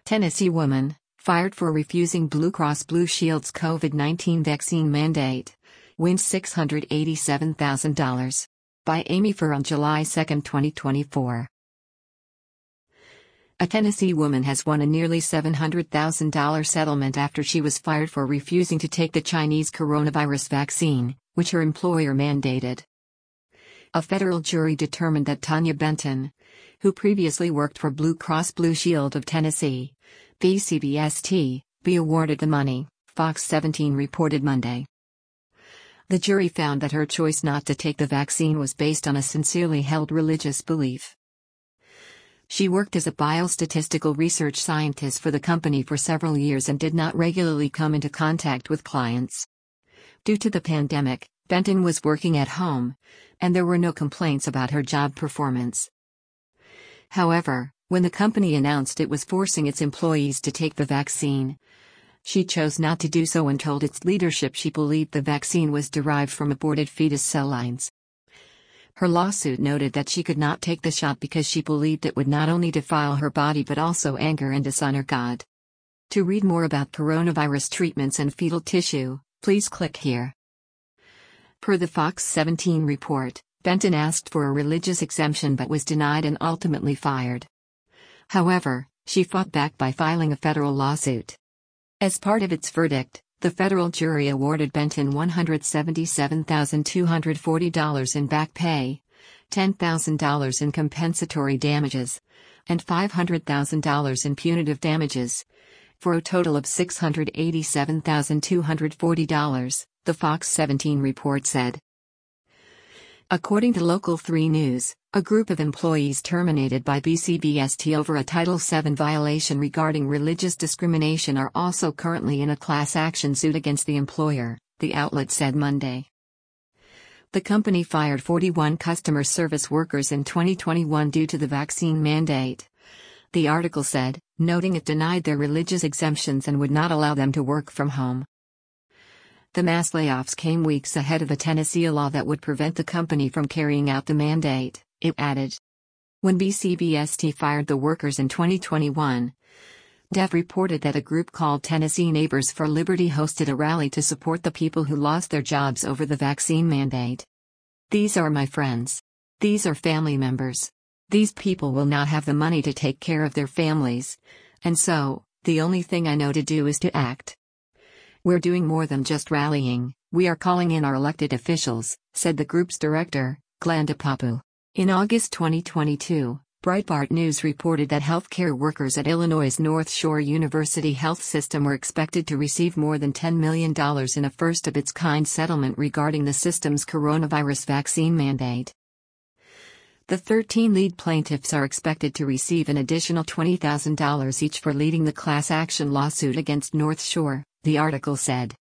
Tennessee woman, fired for refusing Blue Cross Blue Shield's COVID-19 vaccine mandate, wins $687,000. By Amy Furr on July 2, 2024. A Tennessee woman has won a nearly $700,000 settlement after she was fired for refusing to take the Chinese coronavirus vaccine, which her employer mandated. A federal jury determined that Tanya Benton, who previously worked for Blue Cross Blue Shield of Tennessee, BCBST, be awarded the money, Fox 17 reported Monday. The jury found that her choice not to take the vaccine was based on a sincerely held religious belief. She worked as a biostatistical research scientist for the company for several years and did not regularly come into contact with clients. Due to the pandemic, Benton was working at home, and there were no complaints about her job performance. However, when the company announced it was forcing its employees to take the vaccine, she chose not to do so and told its leadership she believed the vaccine was derived from aborted fetus cell lines. Her lawsuit noted that she could not take the shot because she believed it would not only defile her body but also anger and dishonor God. To read more about coronavirus treatments and fetal tissue, please click here. Per the Fox 17 report, Benton asked for a religious exemption but was denied and ultimately fired. However, she fought back by filing a federal lawsuit. As part of its verdict, the federal jury awarded Benton $177,240 in back pay, $10,000 in compensatory damages, and $500,000 in punitive damages, for a total of $687,240, the Fox 17 report said. According to Local 3 News, a group of employees terminated by BCBST over a Title VII violation regarding religious discrimination are also currently in a class action suit against the employer, the outlet said Monday. The company fired 41 customer service workers in 2021 due to the vaccine mandate, the article said, noting it denied their religious exemptions and would not allow them to work from home. The mass layoffs came weeks ahead of a Tennessee law that would prevent the company from carrying out the mandate, it added. When BCBST fired the workers in 2021, DEV reported that a group called Tennessee Neighbors for Liberty hosted a rally to support the people who lost their jobs over the vaccine mandate. These are my friends. These are family members. These people will not have the money to take care of their families, and so, the only thing I know to do is to act. We're doing more than just rallying, we are calling in our elected officials, said the group's director, Glenda Papu. In August 2022, Breitbart News reported that healthcare workers at Illinois' North Shore University Health System were expected to receive more than $10 million in a first-of-its-kind settlement regarding the system's coronavirus vaccine mandate. The 13 lead plaintiffs are expected to receive an additional $20,000 each for leading the class action lawsuit against North Shore, the article said.